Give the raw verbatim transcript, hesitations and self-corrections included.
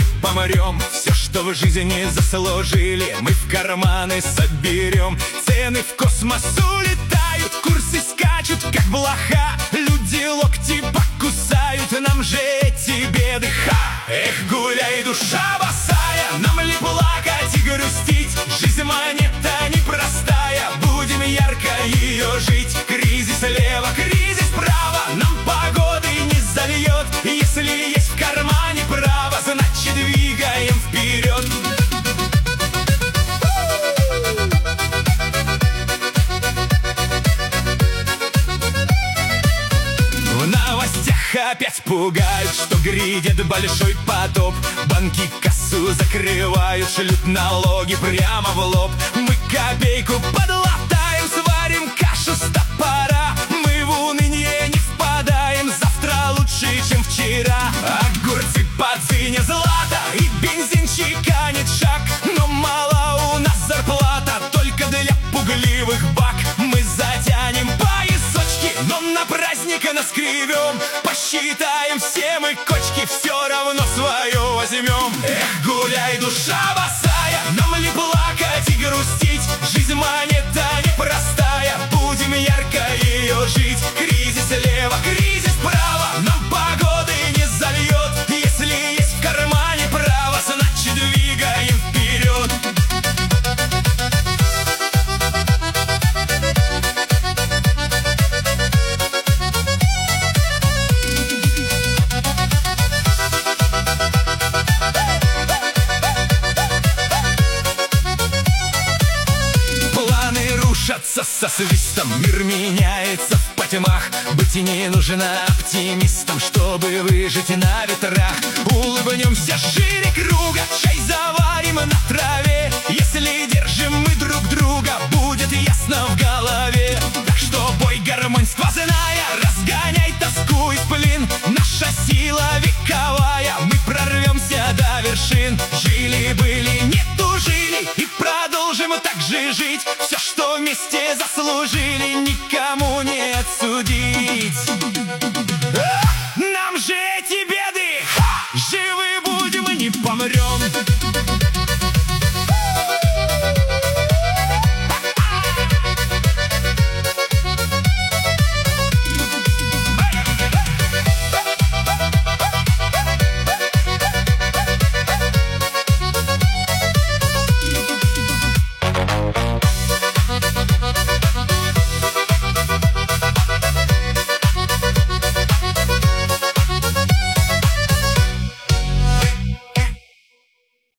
не помрем. Все, что в жизни заслужили, мы в карманы соберем. Цены в космос улетают, курсы скачут, как блоха. Люди локти покусают, нам же эти беды ха. Эх, гуляй, душа босая, нам ли плакать и грустить? Жизнь монета непростая, будем ярко ее жить. Кризис слева, кризис справа, нам погоды не зальет. Если есть в кармане право, значит двигаем вперед. В новостях опять пугают, что грядет большой потоп. Банки кассу закрывают, шлют налоги прямо в лоб. Мы копейку подлатаем, сварим кашу с топора. Мы в уныние не впадаем, завтра лучше, чем вчера. Огурцы по цене злата, и бензин чеканит шаг. Но мало у нас зарплата, только для пугливых бак. Мы затянем поясочки, но на праздник наскребем. Посчитаем все мы кочки, все равно свое возьмем. Эх, гуляй, душа босая, нам ли плакать и грустить? Жизнь монета непростая, будем ярко ее жить. Кризис слева, кризис справа, нам погоды не зальет. Если есть в кармане право, значит двигаем вперед. Рушатся со свистом, мир меняется в потьмах. Быть не нужно оптимистом, чтобы выжить на ветрах. Улыбнемся шире круга, чай заварим на траве. Если держим мы друг друга, будет ясно в голове. Так что бой, гармонь сквозная, разгоняй тоску и сплин. Наша сила вековая, мы прорвемся до вершин. Жили-были, не тужили, и продолжим так же жить. Все, что вместе заслужили, никогда